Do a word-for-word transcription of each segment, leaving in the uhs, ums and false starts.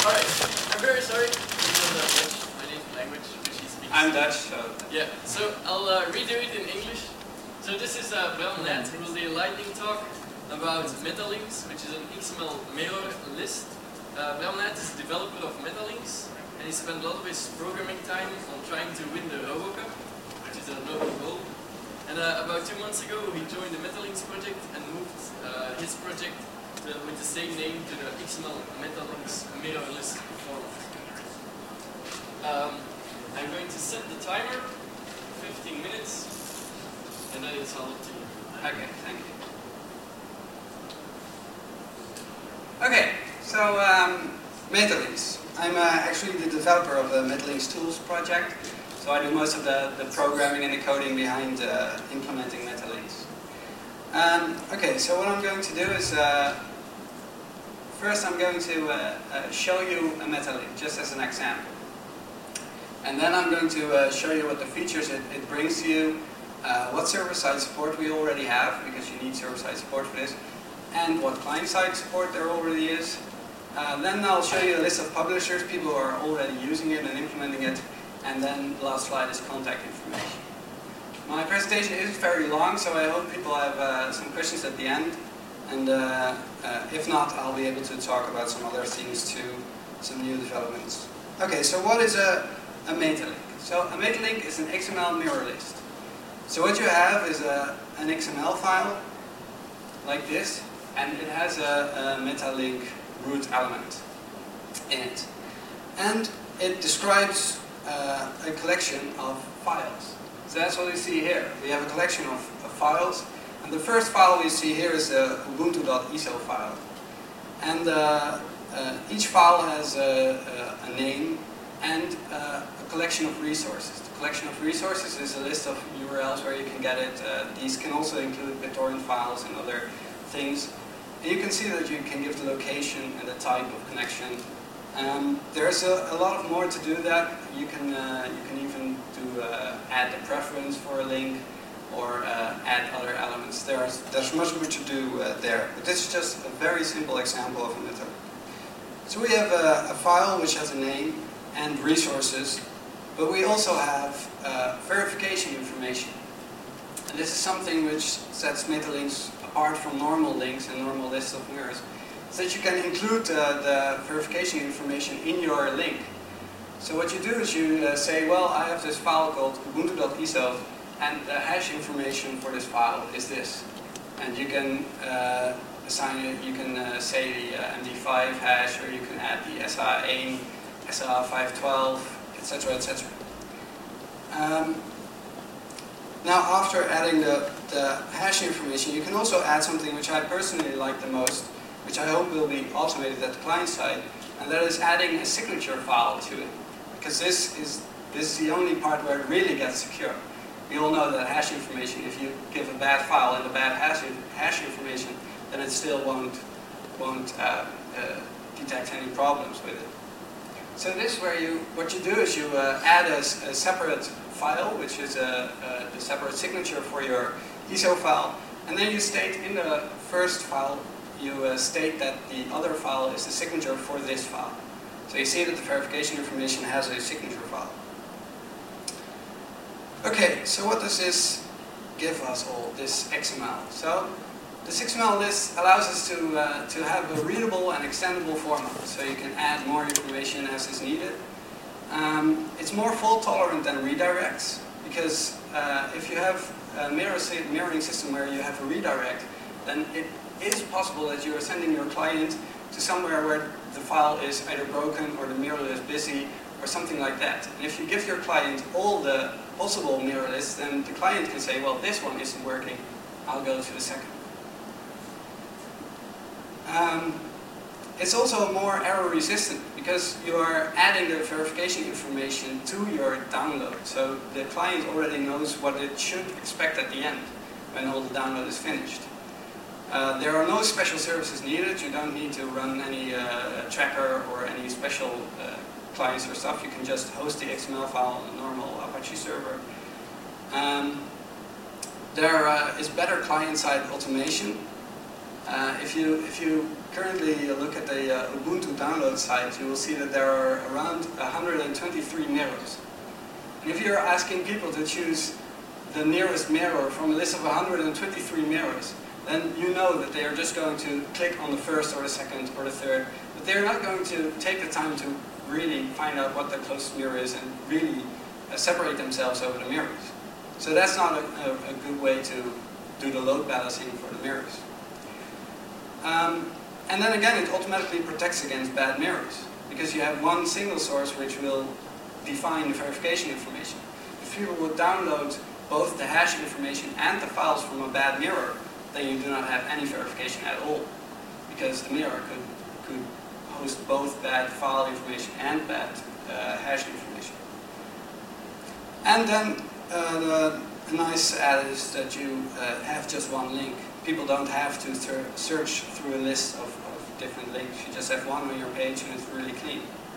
Alright, I'm very sorry. I'm not Dutch. My name's language, which he speaks. I'm Dutch, so... Yeah, so I'll uh, redo it in English. So this is uh, Bram Net, who will do a lightning talk about Metalinks, which is an X M L mirror list. Uh, Bram Net is the developer of Metalinks, and he spent a lot of his programming time on trying to win the RoboCup, which is a noble goal. And uh, about two months ago, he joined the Metalinks project and moved uh, his project to, with the same name to the X M L Metalinks mirror list format. Um, I'm going to set the timer, fifteen minutes, and then it's all up to you. Okay, thank you. Okay, so um, Metalinks. I'm uh, actually the developer of the Metalinks Tools project, so I do most of the, the programming and the coding behind uh, implementing Metalinks. Um, okay, so what I'm going to do is, uh, first I'm going to uh, uh, show you a Metalink, just as an example. And then I'm going to uh, show you what the features it, it brings to you, uh, what server-side support we already have, because you need server-side support for this, and what client-side support there already is. Uh, then I'll show you a list of publishers, people who are already using it and implementing it, and then the last slide is contact information. My presentation isn't very long, so I hope people have uh, some questions at the end, and uh, uh, if not, I'll be able to talk about some other things too, some new developments. Okay, so what is a, a Metalink? So a Metalink is an X M L mirror list. So what you have is a, an X M L file, like this, and it has a, a Metalink root element in it. And it describes uh, a collection of files. So that's what we see here. We have a collection of, of files, and the first file we see here is a ubuntu dot I S O file. And uh, uh, each file has a, a, a name and uh, a collection of resources. The collection of resources is a list of U R Ls where you can get it. Uh, these can also include BitTorrent files and other things. And you can see that you can give the location and the type of connection. Um, there's a, a lot of more to do that. You can uh, you can even do uh, add a preference for a link or uh, add other elements. There's there's much more to do uh, there. But this is just a very simple example of a method. So we have a, a file which has a name and resources, but we also have uh, verification information. And this is something which sets Metalinks apart from normal links and normal lists of mirrors, is that you can include uh, the verification information in your link. So what you do is you uh, say, well, I have this file called ubuntu dot I S O, and the hash information for this file is this. And you can uh, assign it, you can uh, say the uh, M D five hash, or you can add the S R aim, S R five twelve, et cetera, et cetera. Um, now, after adding the, the hash information, you can also add something which I personally like the most, which I hope will be automated at the client side, and that is adding a signature file to it. Because this is, this is the only part where it really gets secure. We all know that hash information, if you give a bad file and a bad hash, hash information, then it still won't, won't uh, uh, detect any problems with it. So this is where you, what you do is you uh, add a, a separate file, which is a, a, a separate signature for your I S O file, and then you state in the first file, you uh, state that the other file is the signature for this file. So you see that the verification information has a signature file. Okay, so what does this give us all, this X M L? So this X M L list allows us to, uh, to have a readable and extendable format, so you can add more information as is needed. Um, it's more fault tolerant than redirects, because uh, if you have a mirror mirroring system where you have a redirect, then it is possible that you are sending your client to somewhere where the file is either broken or the mirror is busy or something like that. And if you give your client all the possible mirror lists, then the client can say, well, this one isn't working, I'll go to the second. Um, it's also more error resistant because you are adding the verification information to your download. So the client already knows what it should expect at the end when all the download is finished. Uh, there are no special services needed. You don't need to run any uh, tracker or any special uh, clients or stuff. You can just host the X M L file on a normal Apache server. Um, there uh, is better client-side automation. Uh, if you if you currently look at the uh, Ubuntu download site, you will see that there are around one hundred twenty-three mirrors. And if you're asking people to choose the nearest mirror from a list of one hundred twenty-three mirrors, then you know that they are just going to click on the first or the second or the third, but they're not going to take the time to really find out what the closest mirror is and really uh, separate themselves over the mirrors. So that's not a, a, a good way to do the load balancing for the mirrors. Um, and then again, it automatically protects against bad mirrors, because you have one single source which will define the verification information. If people would download both the hash information and the files from a bad mirror, then you do not have any verification at all, because the mirror could, could host both bad file information and bad uh, hash information. And then uh, the, the nice add is that you uh, have just one link. People don't have to search through a list of, of different links. You just have one on your page and it's really clean.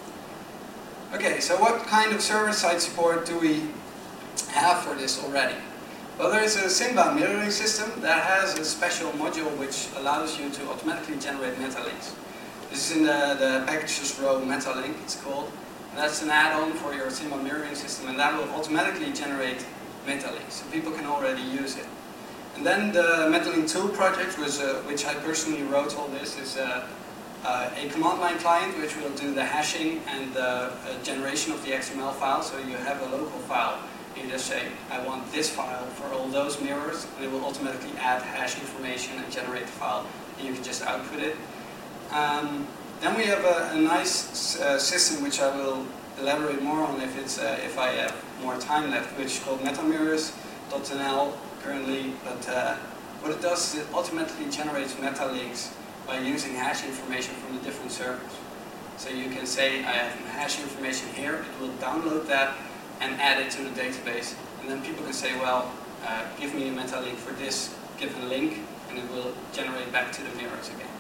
Okay, so what kind of server-side support do we have for this already? Well, there is a Simba mirroring system that has a special module which allows you to automatically generate metalinks. This is in the, the packages row metalink, it's called. And that's an add-on for your Simba mirroring system, and that will automatically generate metalinks, so people can already use it. And then the Metalink tool project, was, uh, which I personally wrote all this, is uh, uh, a command line client which will do the hashing and the uh, generation of the X M L file. So you have a local file, and you just say, I want this file for all those mirrors, and it will automatically add hash information and generate the file, and you can just output it. Um, then we have a, a nice uh, system which I will elaborate more on if, it's, uh, if I have more time left, which is called metamirrors dot N L currently, but uh, what it does is it automatically generates metalinks by using hash information from the different servers. So you can say, I have hash information here, it will download that and add it to the database, and then people can say, well, uh, give me a metalink for this given link, and it will generate back to the mirrors again.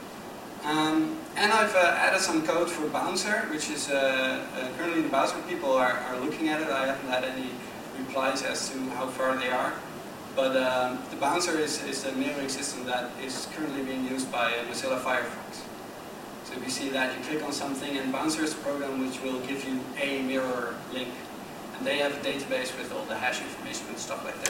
Um, and I've uh, added some code for Bouncer, which is uh, uh, currently the Bouncer people are, are looking at it. I haven't had any replies as to how far they are. But um, the Bouncer is, is a mirroring system that is currently being used by uh, Mozilla Firefox. So if you see that, you click on something, and Bouncer is a program which will give you a mirror link. And they have a database with all the hash information and stuff like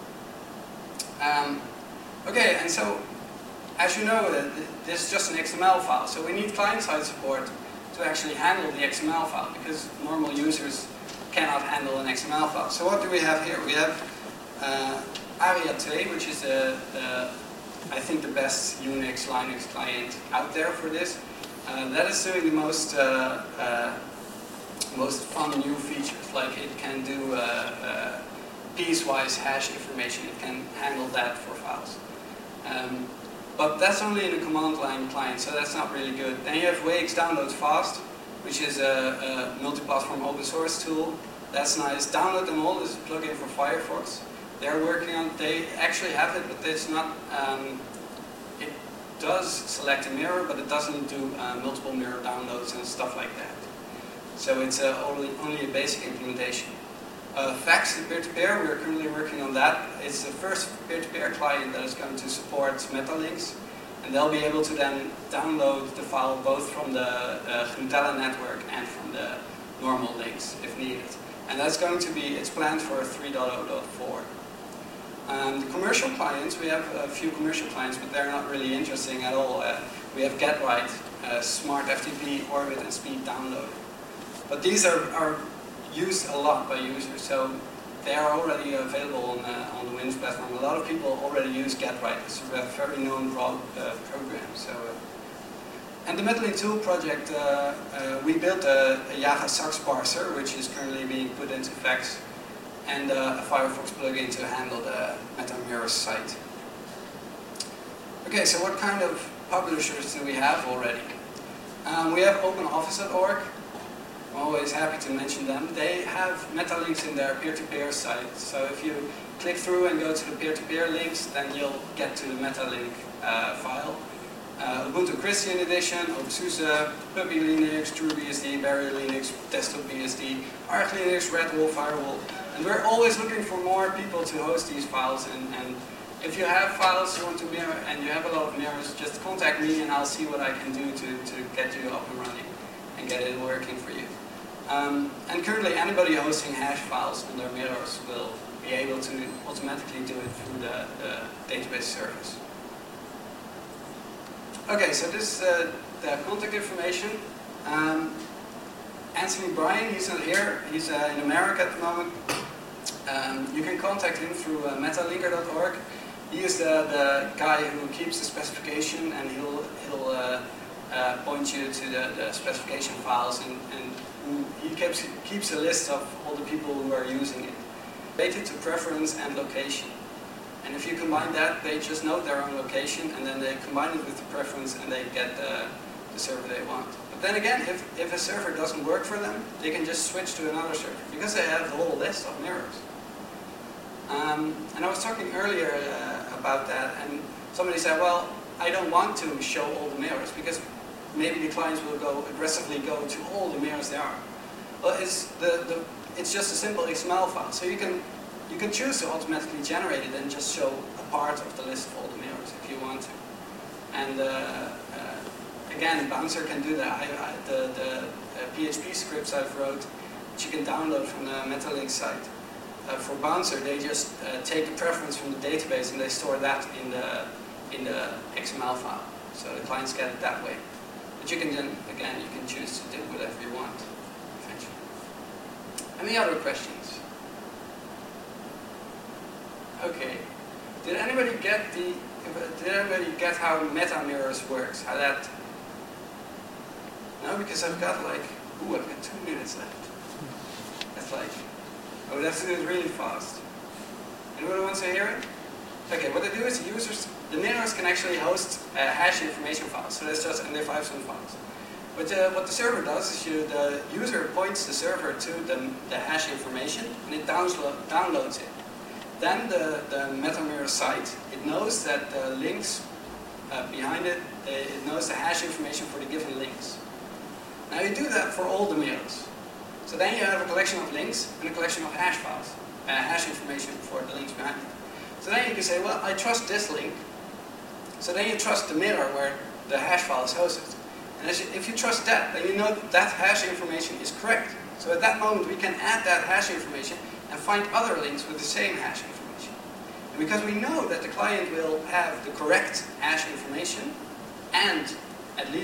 that. Um, okay, and so, as you know, uh, this is just an X M L file. So we need client-side support to actually handle the X M L file, because normal users cannot handle an X M L file. So what do we have here? We have uh, Aria two, which is a, a, I think the best Unix, Linux client out there for this. Uh, that is doing the most uh, uh, most fun new features, like it can do uh, uh, piecewise hash information. It can handle that for files. Um, but that's only in a command line client, so that's not really good. Then you have Wix Download Fast, which is a, a multi-platform open source tool. That's nice. Download Them All is a plugin for Firefox. They're working on, they actually have it, but it's not, um, it does select a mirror, but it doesn't do uh, multiple mirror downloads and stuff like that. So it's uh, only, only a basic implementation. Uh, Fax, the peer-to-peer, we're currently working on that. It's the first peer-to-peer client that is going to support metalinks, and they'll be able to then download the file both from the uh, Gnutella network and from the normal links if needed. And that's going to be, it's planned for three point oh point four. Um, the commercial clients, we have a few commercial clients, but they're not really interesting at all. Uh, we have GetRight, uh, Smart F T P, Orbit, and Speed Download. But these are, are used a lot by users, so they are already available on, uh, on the Windows platform. A lot of people already use GetRight. It's a very known pro uh, program. So, uh, and the Metalink tool project, uh, uh, we built a, a Java Sax parser, which is currently being put into Fax, and uh, a Firefox plugin to handle the MetaMirrors site. Okay, so what kind of publishers do we have already? Um, we have OpenOffice dot org. I'm always happy to mention them. They have metalinks in their peer-to-peer site. So if you click through and go to the peer-to-peer links, then you'll get to the metalink uh, file. Uh, Ubuntu Christian Edition, OpenSUSE, Puppy Linux, TrueBSD, Barrier Linux, Desktop B S D, Arch Linux, Red Wolf, Firewall. And we're always looking for more people to host these files, and, and if you have files you want to mirror and you have a lot of mirrors, just contact me and I'll see what I can do to, to get you up and running and get it working for you. Um, and currently anybody hosting hash files on their mirrors will be able to automatically do it through the, the database service. Okay, so this is uh, the contact information. Um, Anthony Bryan, he's not here, he's uh, in America at the moment. Um, you can contact him through uh, metalinker dot org. He is the, the guy who keeps the specification, and he'll, he'll uh, uh, point you to the, the specification files, and, and who, he keeps, keeps a list of all the people who are using it, related to preference and location. And if you combine that, they just note their own location, and then they combine it with the preference, and they get the, the server they want. But then again, if, if a server doesn't work for them, they can just switch to another server, because they have the whole list of mirrors. Um, and I was talking earlier uh, about that, and somebody said, well, I don't want to show all the mirrors, because maybe the clients will go aggressively go to all the mirrors there are. Well, it's, the, the, it's just a simple X M L file, so you can, you can choose to automatically generate it and just show a part of the list of all the mirrors if you want to. And uh, uh, again, Bouncer can do that. I, I, the the uh, P H P scripts I've wrote, which you can download from the Metalink site. Uh, for Bouncer, they just uh, take a preference from the database and they store that in the in the X M L file, so the clients get it that way. But you can then, again, you can choose to do whatever you want. Eventually. Any other questions? Okay. Did anybody get the? Did anybody get how MetaMirrors works? How that? No, because I've got like, ooh, I've got two minutes left. That's like. I would have to do it really fast. Anyone wants to hear it? Okay, what they do is users, the mirrors can actually host uh, hash information files, so that's just N D five some files. But uh, what the server does is you, the user points the server to the, the hash information, and it download, downloads it. Then the, the MetaMirror site, it knows that the links uh, behind it, it knows the hash information for the given links. Now you do that for all the mirrors. So then you have a collection of links and a collection of hash files, uh, hash information for the links behind it. So then you can say, well, I trust this link. So then you trust the mirror where the hash file is hosted. And as you, if you trust that, then you know that, that hash information is correct. So at that moment we can add that hash information and find other links with the same hash information. And because we know that the client will have the correct hash information and at least